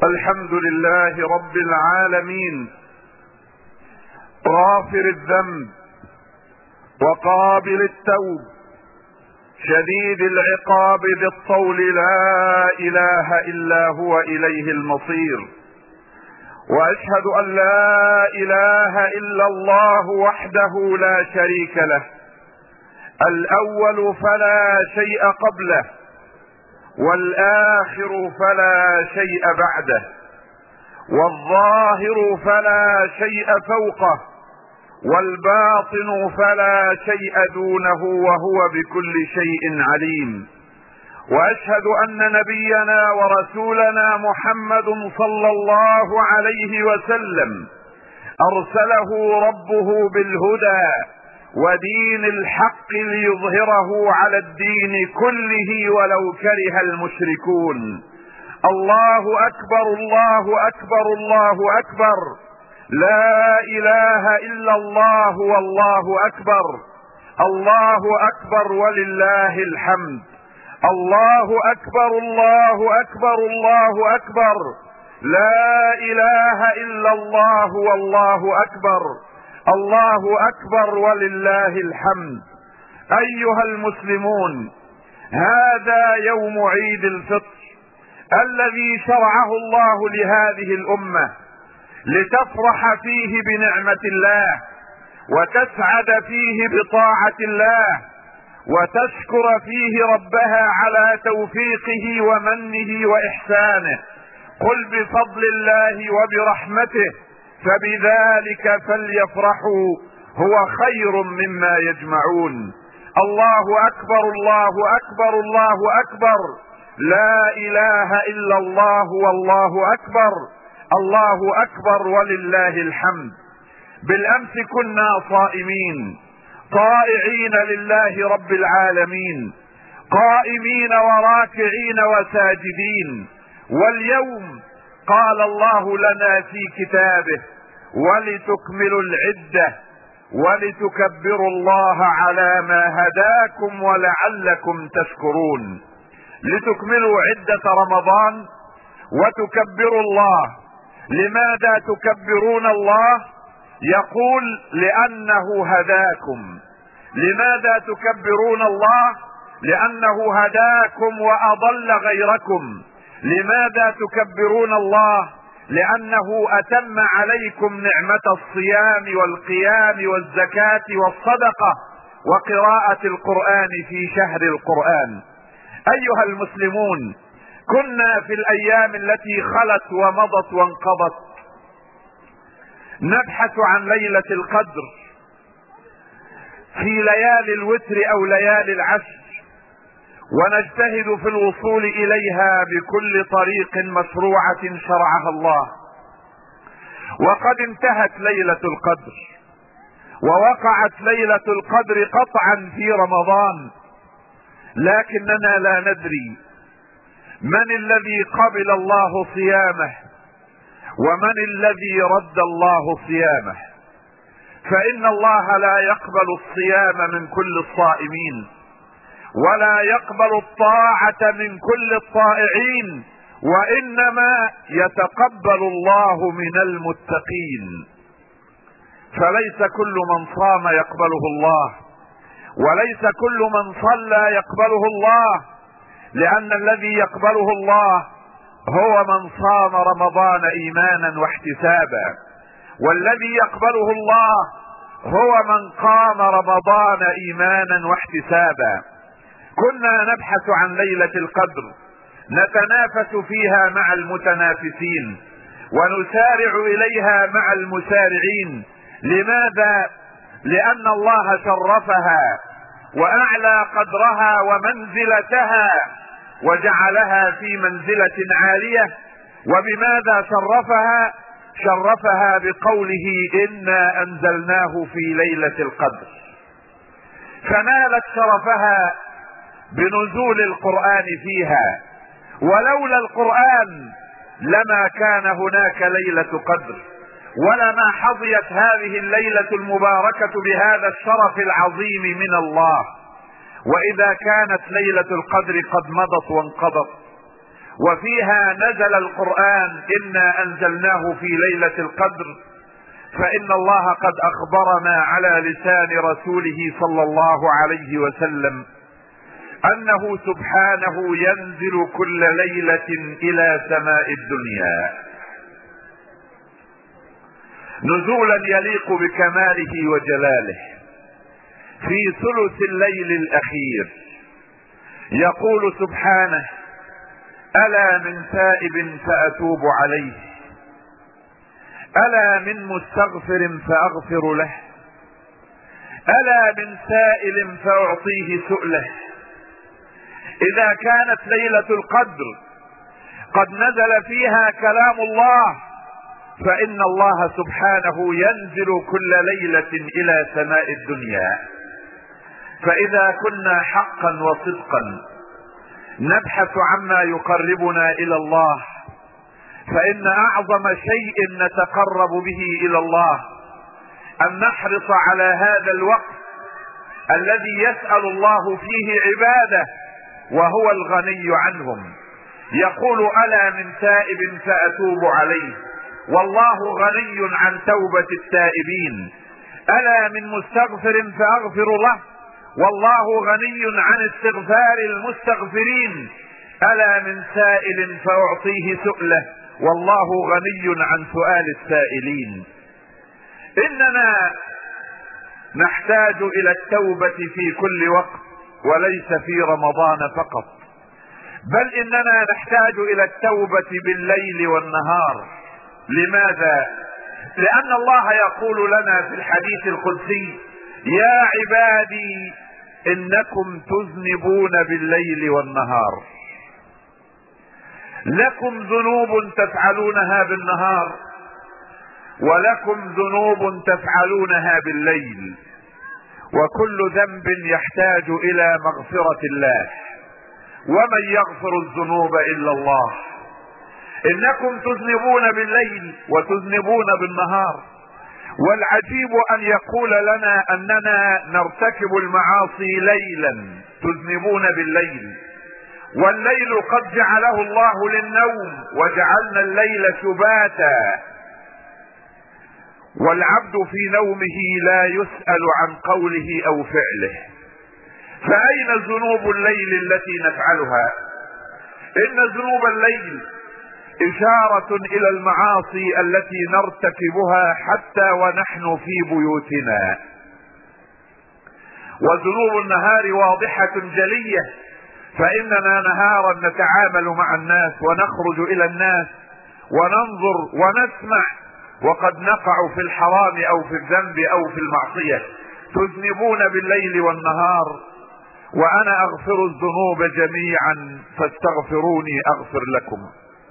الحمد لله رب العالمين، غافر الذنب وقابل التوب، شديد العقاب بالطول، لا اله الا هو اليه المصير. واشهد ان لا اله الا الله وحده لا شريك له، الاول فلا شيء قبله، والآخر فلا شيء بعده، والظاهر فلا شيء فوقه، والباطن فلا شيء دونه، وهو بكل شيء عليم. واشهد ان نبينا ورسولنا محمد صلى الله عليه وسلم ارسله ربه بالهدى ودين الحق ليظهره على الدين كله ولو كره المشركون. الله اكبر، الله اكبر، الله اكبر، لا اله الا الله، والله اكبر، الله اكبر ولله الحمد. الله اكبر، الله اكبر، الله اكبر، لا اله الا الله، والله اكبر، الله اكبر ولله الحمد. ايها المسلمون، هذا يوم عيد الفطر الذي شرعه الله لهذه الامه لتفرح فيه بنعمة الله، وتسعد فيه بطاعة الله، وتشكر فيه ربها على توفيقه ومنه واحسانه. قل بفضل الله وبرحمته فبذلك فليفرحوا هو خير مما يجمعون. الله اكبر، الله اكبر، الله اكبر، لا اله الا الله، والله اكبر، الله اكبر ولله الحمد. بالامس كنا صائمين طائعين لله رب العالمين، قائمين وراكعين وساجدين. واليوم قال الله لنا في كتابه: ولتكملوا العدة ولتكبروا الله على ما هداكم ولعلكم تشكرون. لتكملوا عدة رمضان وتكبروا الله. لماذا تكبرون الله؟ يقول: لأنه هداكم. لماذا تكبرون الله؟ لأنه هداكم وأضل غيركم. لماذا تكبرون الله؟ لأنه أتم عليكم نعمة الصيام والقيام والزكاة والصدقة وقراءة القرآن في شهر القرآن. أيها المسلمون، كنا في الأيام التي خلت ومضت وانقضت نبحث عن ليلة القدر في ليالي الوتر أو ليالي العشر، ونجتهد في الوصول اليها بكل طريق مشروعة شرعها الله. وقد انتهت ليلة القدر، ووقعت ليلة القدر قطعا في رمضان، لكننا لا ندري من الذي قبل الله صيامه ومن الذي رد الله صيامه. فإن الله لا يقبل الصيام من كل الصائمين، ولا يقبل الطاعة من كل الطائعين، وإنما يتقبل الله من المتقين. فليس كل من صام يقبله الله، وليس كل من صلى يقبله الله، لأن الذي يقبله الله هو من صام رمضان إيمانا واحتسابا، والذي يقبله الله هو من قام رمضان إيمانا واحتسابا. كنا نبحث عن ليلة القدر، نتنافس فيها مع المتنافسين، ونسارع إليها مع المسارعين. لماذا؟ لأن الله شرفها وأعلى قدرها ومنزلتها وجعلها في منزلة عالية. وبماذا شرفها؟ شرفها بقوله: إنا أنزلناه في ليلة القدر. فنالت شرفها بنزول القرآن فيها، ولولا القرآن لما كان هناك ليلة قدر، ولما حظيت هذه الليلة المباركة بهذا الشرف العظيم من الله. وإذا كانت ليلة القدر قد مضت وانقضت، وفيها نزل القرآن إنا أنزلناه في ليلة القدر، فإن الله قد أخبرنا على لسان رسوله صلى الله عليه وسلم أنه سبحانه ينزل كل ليلة إلى سماء الدنيا نزولا يليق بكماله وجلاله في ثلث الليل الأخير. يقول سبحانه: ألا من تائب فأتوب عليه، ألا من مستغفر فأغفر له، ألا من سائل فأعطيه سؤله. إذا كانت ليلة القدر قد نزل فيها كلام الله، فإن الله سبحانه ينزل كل ليلة إلى سماء الدنيا. فإذا كنا حقا وصدقا نبحث عما يقربنا إلى الله، فإن أعظم شيء نتقرب به إلى الله أن نحرص على هذا الوقت الذي يسأل الله فيه عباده وهو الغني عنهم. يقول: ألا من تائب فأتوب عليه، والله غني عن توبة التائبين. ألا من مستغفر فأغفر له، والله غني عن استغفار المستغفرين. ألا من سائل فأعطيه سؤله، والله غني عن سؤال السائلين. إننا نحتاج إلى التوبة في كل وقت، وليس في رمضان فقط، بل إننا نحتاج إلى التوبة بالليل والنهار. لماذا؟ لأن الله يقول لنا في الحديث القدسي: يا عبادي إنكم تذنبون بالليل والنهار. لكم ذنوب تفعلونها بالنهار، ولكم ذنوب تفعلونها بالليل، وكل ذنب يحتاج إلى مغفرة الله، ومن يغفر الذنوب إلا الله. إنكم تذنبون بالليل وتذنبون بالنهار، والعجيب أن يقول لنا أننا نرتكب المعاصي ليلا، تذنبون بالليل، والليل قد جعله الله للنوم، وجعلنا الليل سباتا، والعبد في نومه لا يسأل عن قوله أو فعله. فأين ذنوب الليل التي نفعلها؟ إن ذنوب الليل إشارة إلى المعاصي التي نرتكبها حتى ونحن في بيوتنا. وذنوب النهار واضحة جلية، فإننا نهارا نتعامل مع الناس ونخرج إلى الناس وننظر ونسمع، وقد نقع في الحرام أو في الذنب أو في المعصية. تذنبون بالليل والنهار، وأنا أغفر الذنوب جميعا فاستغفروني أغفر لكم.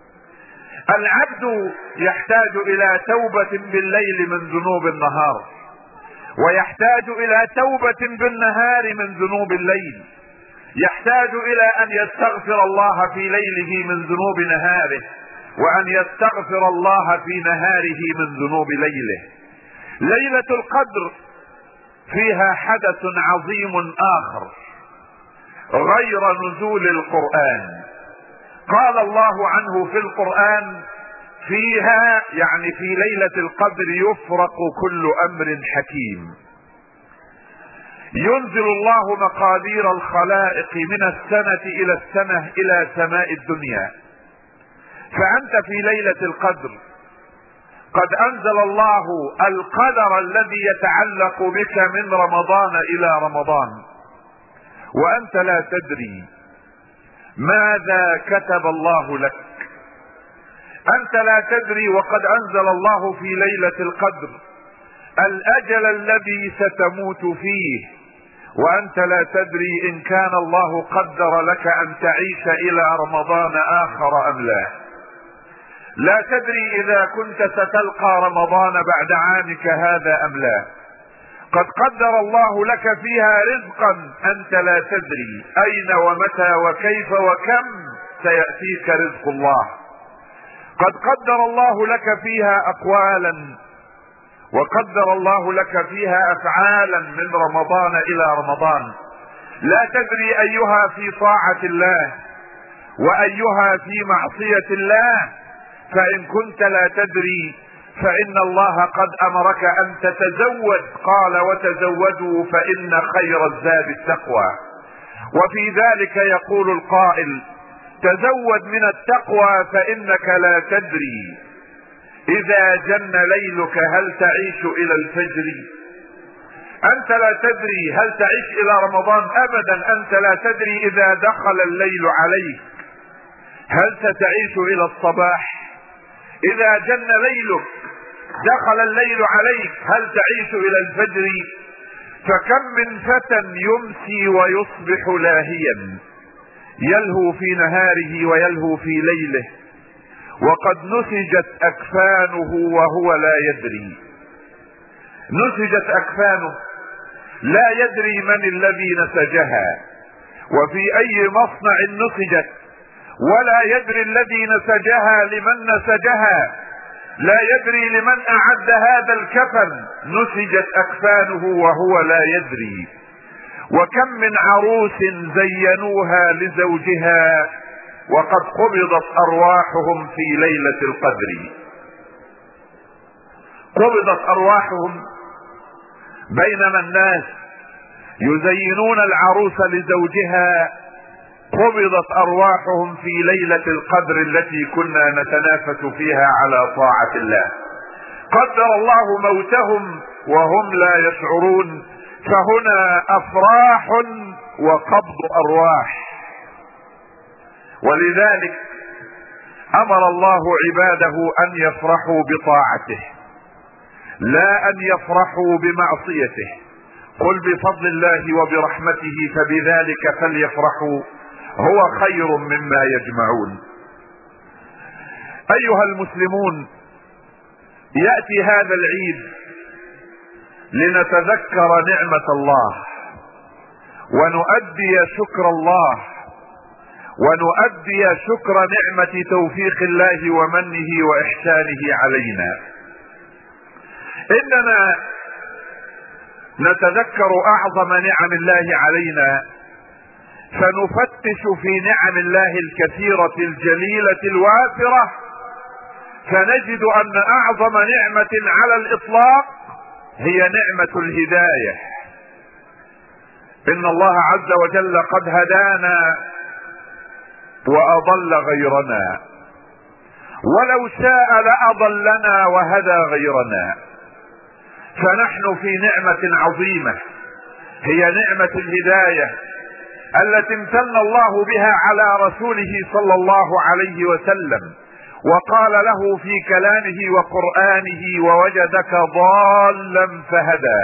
العبد يحتاج إلى توبة بالليل من ذنوب النهار، ويحتاج إلى توبة بالنهار من ذنوب الليل. يحتاج إلى أن يستغفر الله في ليله من ذنوب نهاره، وأن يستغفر الله في نهاره من ذنوب ليله. ليلة القدر فيها حدث عظيم آخر غير نزول القرآن. قال الله عنه في القرآن: فيها، يعني في ليلة القدر، يفرق كل أمر حكيم. ينزل الله مقادير الخلائق من السنة إلى السنة إلى سماء الدنيا. فأنت في ليلة القدر قد أنزل الله القدر الذي يتعلق بك من رمضان إلى رمضان، وأنت لا تدري ماذا كتب الله لك. أنت لا تدري، وقد أنزل الله في ليلة القدر الأجل الذي ستموت فيه، وأنت لا تدري إن كان الله قدر لك أن تعيش إلى رمضان آخر أم لا. لا تدري إذا كنت ستلقى رمضان بعد عامك هذا أم لا. قد قدر الله لك فيها رزقا أنت لا تدري أين ومتى وكيف وكم سيأتيك رزق الله. قد قدر الله لك فيها أقوالا، وقدر الله لك فيها أفعالا من رمضان إلى رمضان. لا تدري أيها في طاعة الله، وايها في معصية الله، فان كنت لا تدري فان الله قد امرك ان تتزود، قال وتزودوا فان خير الزاد التقوى. وفي ذلك يقول القائل تزود من التقوى فانك لا تدري اذا جن ليلك هل تعيش الى الفجر. انت لا تدري هل تعيش الى رمضان، ابدا. انت لا تدري اذا دخل الليل عليك هل ستعيش الى الصباح. اذا جن ليلك دخل الليل عليك هل تعيش الى الفجر. فكم من فتى يمسي ويصبح لاهيا، يلهو في نهاره ويلهو في ليله، وقد نسجت اكفانه وهو لا يدري. نسجت اكفانه، لا يدري من الذي نسجها وفي اي مصنع نسجت، ولا يدري الذي نسجها لمن نسجها، لا يدري لمن اعد هذا الكفن. نسجت اكفانه وهو لا يدري. وكم من عروس زينوها لزوجها وقد قبضت ارواحهم في ليلة القدر. قبضت ارواحهم بينما الناس يزينون العروس لزوجها، قبضت ارواحهم في ليلة القدر التي كنا نتنافس فيها على طاعة الله. قدر الله موتهم وهم لا يشعرون، فهنا افراح وقبض ارواح. ولذلك امر الله عباده ان يفرحوا بطاعته لا ان يفرحوا بمعصيته. قل بفضل الله وبرحمته فبذلك فليفرحوا هو خير مما يجمعون. ايها المسلمون، يأتي هذا العيد لنتذكر نعمة الله ونؤدي شكر الله، ونؤدي شكر نعمة توفيق الله ومنه وإحسانه علينا. إننا نتذكر أعظم نعم الله علينا، فنفتش في نعم الله الكثيرة الجليلة الوافرة، فنجد أن أعظم نعمة على الإطلاق هي نعمة الهداية. إن الله عز وجل قد هدانا وأضل غيرنا، ولو شاء لأضلنا وهدى غيرنا. فنحن في نعمة عظيمة هي نعمة الهداية التي امتن الله بها على رسوله صلى الله عليه وسلم، وقال له في كلامه وقرآنه ووجدك ضالا فهدى.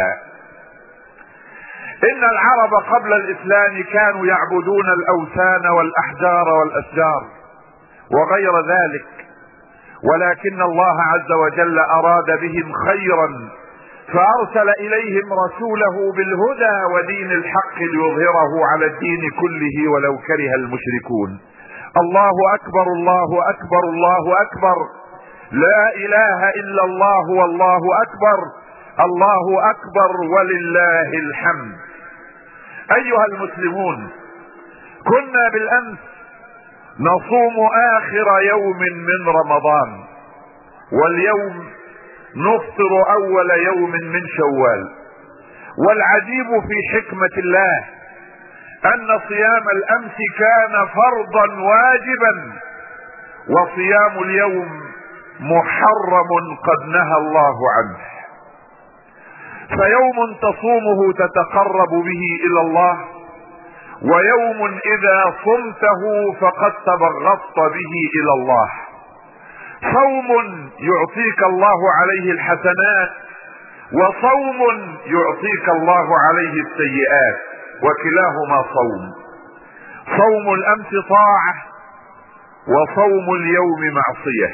إن العرب قبل الإسلام كانوا يعبدون الأوثان والأحجار والأشجار وغير ذلك، ولكن الله عز وجل أراد بهم خيرا فأرسل إليهم رسوله بالهدى ودين الحق ليظهره على الدين كله ولو كره المشركون. الله أكبر الله أكبر الله أكبر، لا إله إلا الله والله أكبر، الله أكبر ولله الحمد. أيها المسلمون، كنا بالأمس نصوم آخر يوم من رمضان، واليوم نفطر أول يوم من شوال. والعجيب في حكمة الله أن صيام الأمس كان فرضا واجبا، وصيام اليوم محرم قد نهى الله عنه. فيوم تصومه تتقرب به إلى الله، ويوم إذا صمته فقد تبغضت به إلى الله. صوم يعطيك الله عليه الحسنات، وصوم يعطيك الله عليه السيئات، وكلاهما صوم. صوم الأمس طاعة، وصوم اليوم معصية.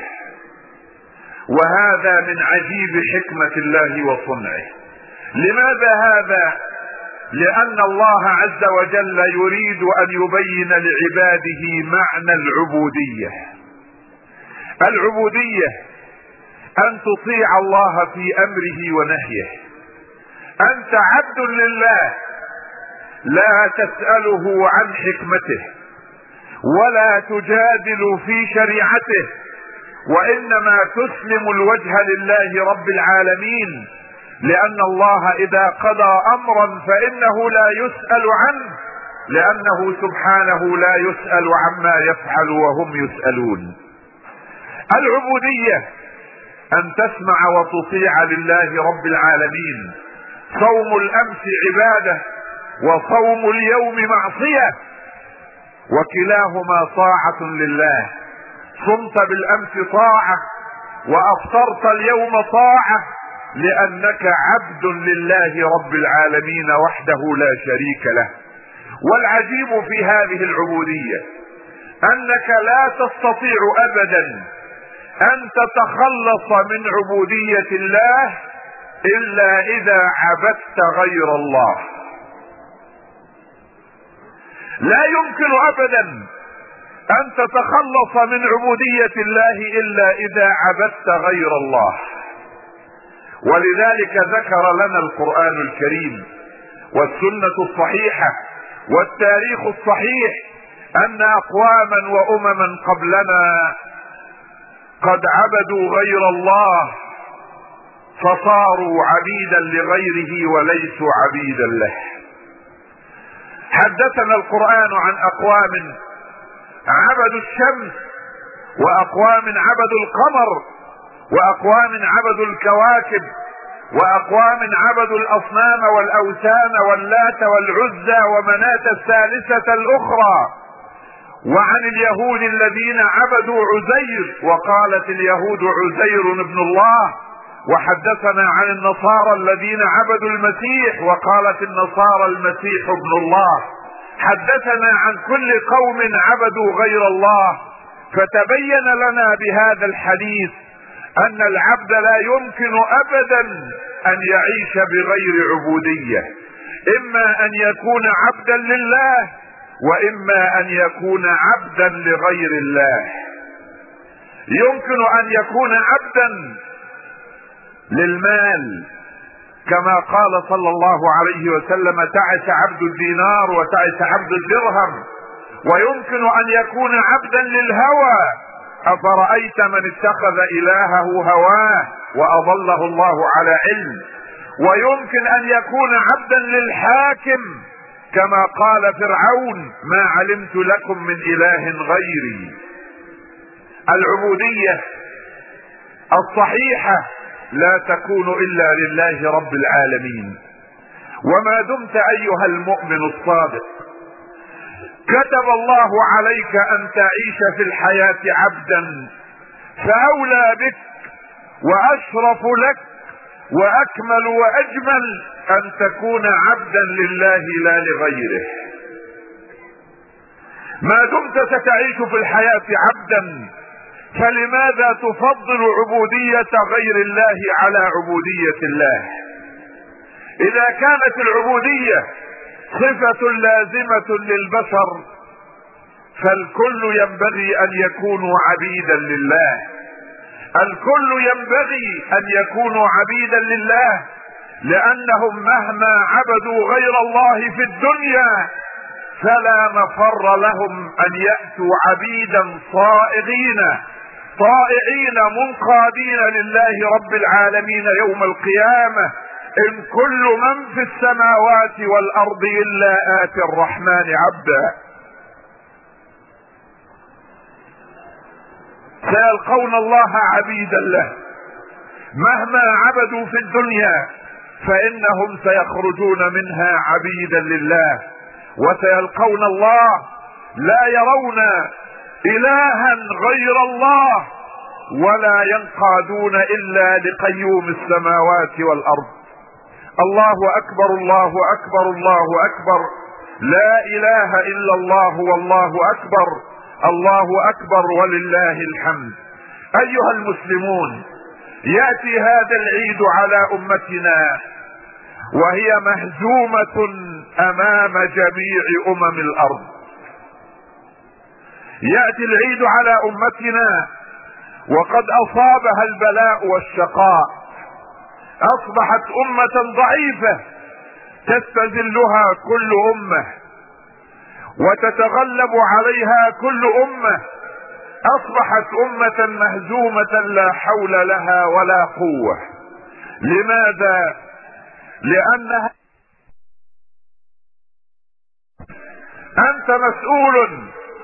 وهذا من عجيب حكمة الله وصنعه. لماذا هذا؟ لأن الله عز وجل يريد أن يبين لعباده معنى العبودية. العبودية أن تطيع الله في أمره ونهيه، أنت عبد لله لا تسأله عن حكمته، ولا تجادل في شريعته، وانما تسلم الوجه لله رب العالمين، لان الله اذا قضى امرا فانه لا يسأل عنه، لانه سبحانه لا يسأل عما يفعل وهم يسألون. العبودية ان تسمع وتطيع لله رب العالمين. صوم الامس عبادة وصوم اليوم معصية، وكلاهما طاعة لله. صمت بالامس طاعة وافطرت اليوم طاعة، لانك عبد لله رب العالمين وحده لا شريك له. والعجيب في هذه العبودية انك لا تستطيع ابدا ان تتخلص من عبودية الله الا اذا عبدت غير الله. لا يمكن ابدا ان تتخلص من عبودية الله الا اذا عبدت غير الله. ولذلك ذكر لنا القرآن الكريم والسنة الصحيحة والتاريخ الصحيح ان اقواما وامما قبلنا قد عبدوا غير الله فصاروا عبيدا لغيره وليسوا عبيدا له. حدثنا القرآن عن اقوام عبدوا الشمس، واقوام عبدوا القمر، واقوام عبدوا الكواكب، واقوام عبدوا الاصنام والاوثان واللات والعزى ومناة الثالثة الاخرى. وعن اليهود الذين عبدوا عزير، وقالت اليهود عزير ابن الله. وحدثنا عن النصارى الذين عبدوا المسيح، وقالت النصارى المسيح ابن الله. حدثنا عن كل قوم عبدوا غير الله. فتبين لنا بهذا الحديث ان العبد لا يمكن ابدا ان يعيش بغير عبودية، اما ان يكون عبدا لله واما ان يكون عبدا لغير الله. يمكن ان يكون عبدا للمال، كما قال صلى الله عليه وسلم: تعس عبد الدينار وتعس عبد الدرهم. ويمكن ان يكون عبدا للهوى: افرأيت من اتخذ الهه هواه واضله الله على علم. ويمكن ان يكون عبدا للحاكم، كما قال فرعون: ما علمت لكم من اله غيري. العبودية الصحيحة لا تكون الا لله رب العالمين. وما دمت ايها المؤمن الصادق كتب الله عليك ان تعيش في الحياة عبدا، فاولى بك واشرف لك واكمل واجمل ان تكون عبدا لله لا لغيره. ما دمت ستعيش في الحياة عبدا، فلماذا تفضل عبودية غير الله على عبودية الله؟ اذا كانت العبودية صفة لازمة للبشر، فالكل ينبغي ان يكونوا عبيدا لله. الكل ينبغي ان يكونوا عبيدا لله، لانهم مهما عبدوا غير الله في الدنيا فلا مفر لهم ان يأتوا عبيدا صائغين طائعين منقادين لله رب العالمين يوم القيامة: ان كل من في السماوات والارض الا آتي الرحمن عبدا. سيلقون الله عبيدا له، مهما عبدوا في الدنيا فانهم سيخرجون منها عبيدا لله، وسيلقون الله لا يرون الها غير الله ولا ينقادون الا لقيوم السماوات والارض. الله اكبر الله اكبر الله اكبر، لا اله الا الله والله اكبر، الله اكبر ولله الحمد. ايها المسلمون، ياتي هذا العيد على امتنا وهي مهزومة امام جميع الارض. ياتي العيد على امتنا وقد اصابها البلاء والشقاء، اصبحت امة ضعيفة تستذلها كل امة، وتتغلب عليها كل أمة. أصبحت أمة مهزومة لا حول لها ولا قوة. لماذا؟ لأنها أنت مسؤول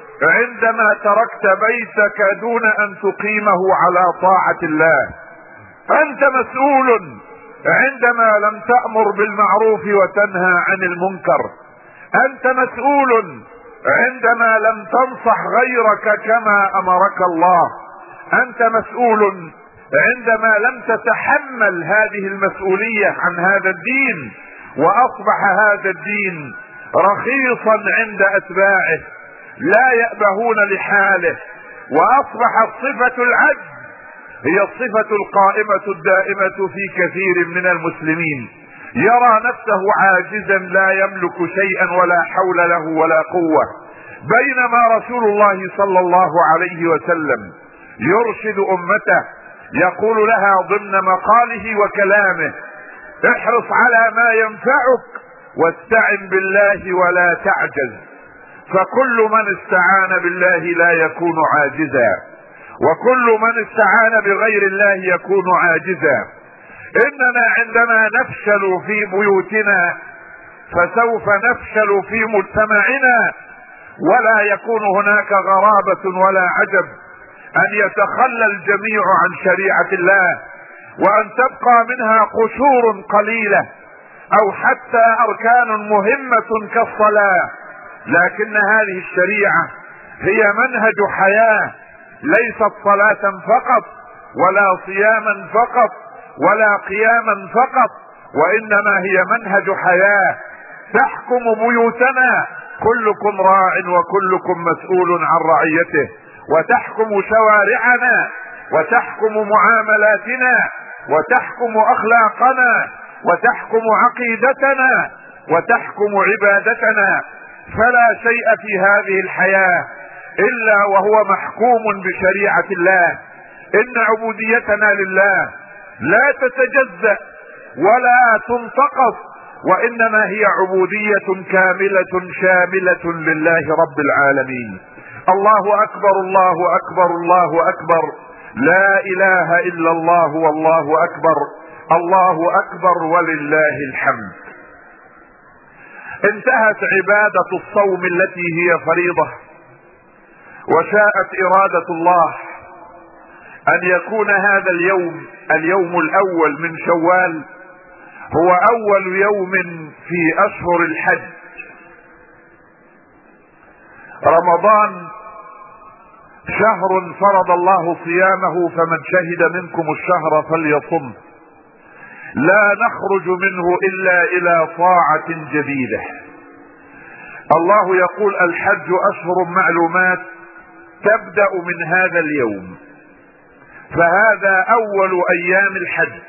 عندما تركت بيتك دون أن تقيمه على طاعة الله. أنت مسؤول عندما لم تأمر بالمعروف وتنهى عن المنكر. أنت مسؤول عندما لم تنصح غيرك كما أمرك الله. أنت مسؤول عندما لم تتحمل هذه المسؤولية عن هذا الدين، وأصبح هذا الدين رخيصا عند أتباعه لا يأبهون لحاله. وأصبحت صفة العجز هي الصفة القائمة الدائمة في كثير من المسلمين. يرى نفسه عاجزا لا يملك شيئا ولا حول له ولا قوة، بينما رسول الله صلى الله عليه وسلم يرشد أمته، يقول لها ضمن مقاله وكلامه: احرص على ما ينفعك واستعن بالله ولا تعجز، فكل من استعان بالله لا يكون عاجزا، وكل من استعان بغير الله يكون عاجزا. اننا عندما نفشل في بيوتنا فسوف نفشل في مجتمعنا، ولا يكون هناك غرابة ولا عجب ان يتخلى الجميع عن شريعة الله، وان تبقى منها قشور قليلة او حتى اركان مهمة كالصلاة. لكن هذه الشريعة هي منهج حياة، ليست صلاة فقط ولا صياما فقط ولا قياما فقط، وانما هي منهج حياة تحكم بيوتنا. كلكم راع وكلكم مسؤول عن رعيته، وتحكم شوارعنا، وتحكم معاملاتنا، وتحكم اخلاقنا، وتحكم عقيدتنا، وتحكم عبادتنا. فلا شيء في هذه الحياة الا وهو محكوم بشريعة الله. ان عبوديتنا لله لا تتجزأ ولا تنتقص، وانما هي عبودية كاملة شاملة لله رب العالمين. الله اكبر الله اكبر الله اكبر، لا اله الا الله والله اكبر، الله اكبر ولله الحمد. انتهت عبادة الصوم التي هي فريضة، وشاءت إرادة الله أن يكون هذا اليوم الأول من شوال هو أول يوم في أشهر الحج. رمضان شهر فرض الله صيامه، فمن شهد منكم الشهر فليصم. لا نخرج منه إلا إلى طاعة جديدة. الله يقول: الحج أشهر معلومات، تبدأ من هذا اليوم، فهذا أول أيام الحج.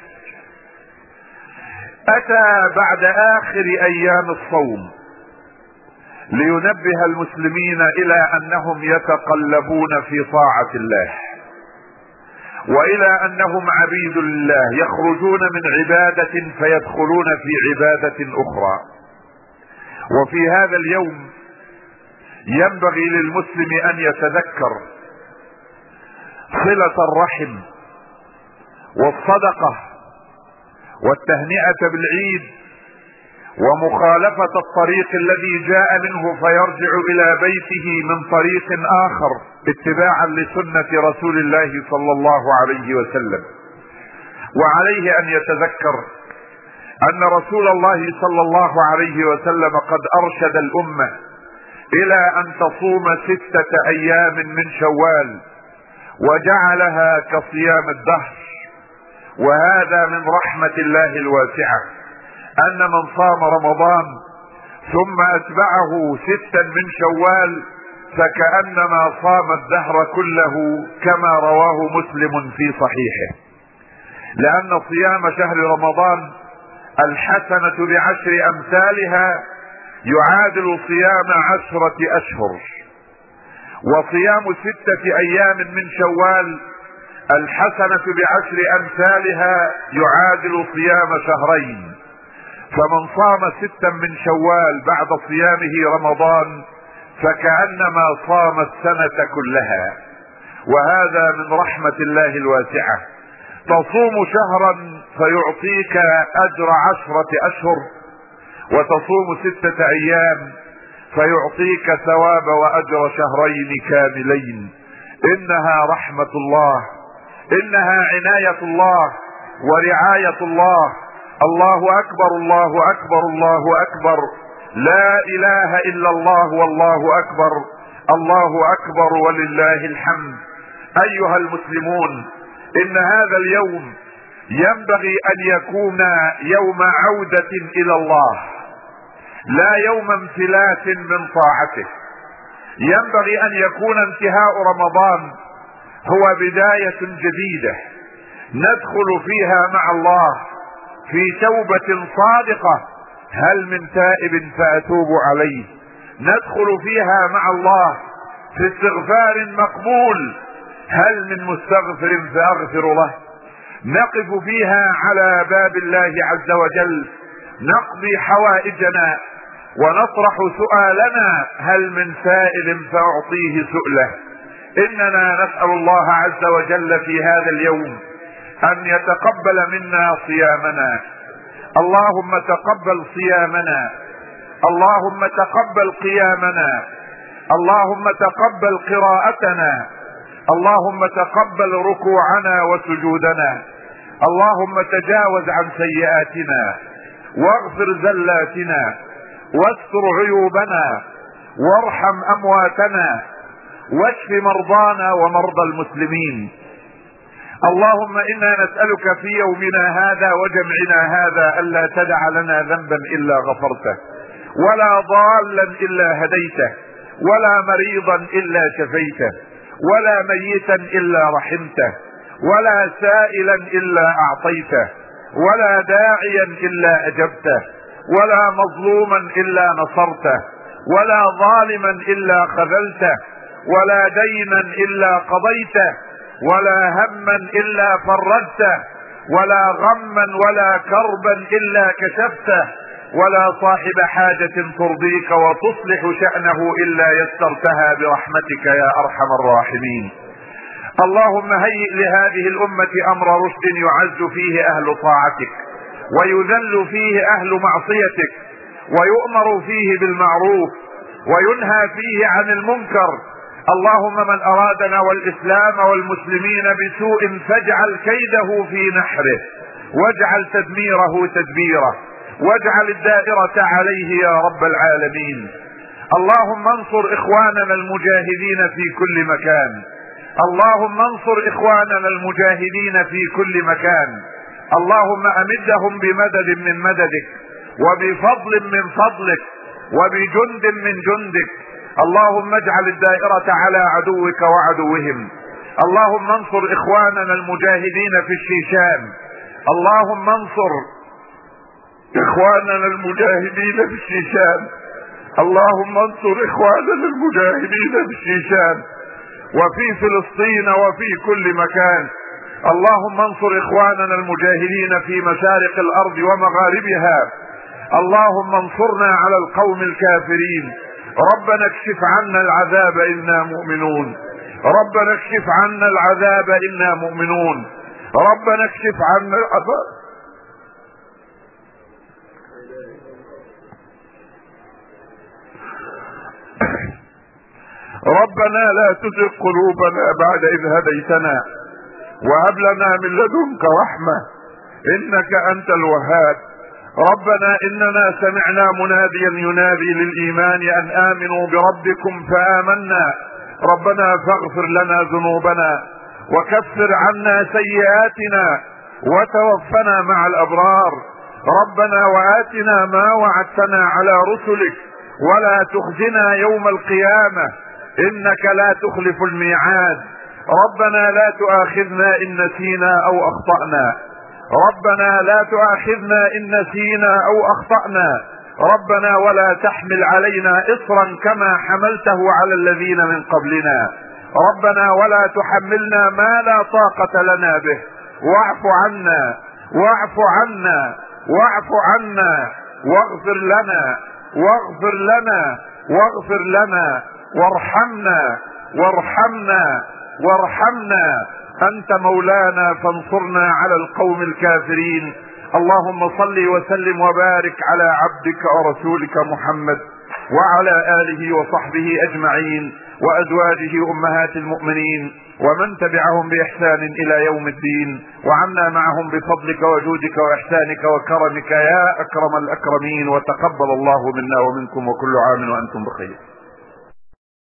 أتى بعد آخر أيام الصوم لينبه المسلمين إلى أنهم يتقلبون في طاعة الله، وإلى أنهم عبيد لله، يخرجون من عبادة فيدخلون في عبادة أخرى. وفي هذا اليوم ينبغي للمسلم أن يتذكر صلة الرحم والصدقة والتهنئة بالعيد، ومخالفة الطريق الذي جاء منه فيرجع إلى بيته من طريق آخر اتباعا لسنة رسول الله صلى الله عليه وسلم. وعليه أن يتذكر أن رسول الله صلى الله عليه وسلم قد أرشد الأمة إلى أن تصوم 6 أيام من شوال، وجعلها كصيام الدهر. وهذا من رحمة الله الواسعة، أن من صام رمضان ثم أتبعه 6 من شوال فكأنما صام الدهر كله، كما رواه مسلم في صحيحه. لأن صيام شهر رمضان الحسنة ب10 أمثالها يعادل صيام 10 أشهر، وصيام 6 أيام من شوال الحسنة ب10 أمثالها يعادل صيام 2 شهرين. فمن صام 6 من شوال بعد صيامه رمضان فكأنما صام السنة كلها. وهذا من رحمة الله الواسعة. تصوم شهرا فيعطيك أجر 10 أشهر، وتصوم 6 أيام فيعطيك ثواب وأجر شهرين كاملين. إنها رحمة الله، إنها عناية الله ورعاية الله. الله أكبر، الله أكبر، الله أكبر، لا إله إلا الله والله أكبر، الله أكبر ولله الحمد. أيها المسلمون، إن هذا اليوم ينبغي أن يكون يوم عودة إلى الله، لا يوم انفلات من طاعته. ينبغي أن يكون انتهاء رمضان هو بداية جديدة ندخل فيها مع الله في توبة صادقة. هل من تائب فأتوب عليه؟ ندخل فيها مع الله في استغفار مقبول. هل من مستغفر فأغفر له؟ نقف فيها على باب الله عز وجل نقضي حوائجنا ونطرح سؤالنا. هل من سائل فأعطيه سؤله؟ إننا نسأل الله عز وجل في هذا اليوم أن يتقبل منا صيامنا. اللهم تقبل صيامنا، اللهم تقبل قيامنا، اللهم تقبل قراءتنا، اللهم تقبل ركوعنا وسجودنا، اللهم تجاوز عن سيئاتنا واغفر زلاتنا واستر عيوبنا وارحم أمواتنا واشف مرضانا ومرضى المسلمين. اللهم إنا نسألك في يومنا هذا وجمعنا هذا ألا تدع لنا ذنبا إلا غفرته، ولا ضالا إلا هديته، ولا مريضا إلا شفيته، ولا ميتا إلا رحمته، ولا سائلا إلا أعطيته، ولا داعيا إلا أجبته، ولا مظلوما إلا نصرته، ولا ظالما إلا خذلته، ولا دينا إلا قضيته، ولا هما إلا فرجته، ولا غما ولا كربا إلا كشفته، ولا صاحب حاجة ترضيك وتصلح شأنه إلا يسرتها برحمتك يا أرحم الراحمين. اللهم هيئ لهذه الأمة أمر رشد يعز فيه أهل طاعتك ويذل فيه أهل معصيتك، ويؤمر فيه بالمعروف وينهى فيه عن المنكر. اللهم من أرادنا والإسلام والمسلمين بسوء فاجعل كيده في نحره، واجعل تدميره تدبيره، واجعل الدائرة عليه يا رب العالمين. اللهم انصر إخواننا المجاهدين في كل مكان، اللهم انصر إخواننا المجاهدين في كل مكان. اللهم أمدهم بمدد من مددك وبفضل من فضلك وبجند من جندك. اللهم اجعل الدائرة على عدوك وعدوهم. اللهم انصر إخواننا المجاهدين في الشيشان، اللهم انصر إخواننا المجاهدين في الشيشان، اللهم انصر إخواننا المجاهدين في الشيشان وفي فلسطين وفي كل مكان. اللهم انصر إخواننا المجاهدين في مشارق الأرض ومغاربها. اللهم انصرنا على القوم الكافرين. ربنا اكشف عنا العذاب إنا مؤمنون، ربنا اكشف عنا العذاب إنا مؤمنون، ربنا اكشف عنا العذاب. ربنا لا تزغ قلوبنا بعد إذ هديتنا وهب لنا من لدنك رحمة إنك أنت الوهاب. ربنا إننا سمعنا مناديا ينادي للإيمان أن آمنوا بربكم فآمنا. ربنا فاغفر لنا ذنوبنا وكفر عنا سيئاتنا وتوفنا مع الأبرار. ربنا وآتنا ما وعدتنا على رسلك ولا تخزنا يوم القيامة إنك لا تخلف الميعاد. ربنا لا تؤاخذنا إن نسينا أو أخطأنا، ربنا لا تؤاخذنا إن نسينا أو أخطأنا. ربنا ولا تحمل علينا إصرا كما حملته على الذين من قبلنا. ربنا ولا تحملنا ما لا طاقة لنا به. واعف عنا واعف عنا واعف عنا واغفر لنا واغفر لنا واغفر لنا وارحمنا. انت مولانا فانصرنا على القوم الكافرين. اللهم صل وسلم وبارك على عبدك ورسولك محمد وعلى آله وصحبه أجمعين وأزواجه أمهات المؤمنين ومن تبعهم بإحسان إلى يوم الدين، وعنا معهم بفضلك وجودك وإحسانك وكرمك يا أكرم الأكرمين. وتقبل الله منا ومنكم، وكل عام وأنتم بخير.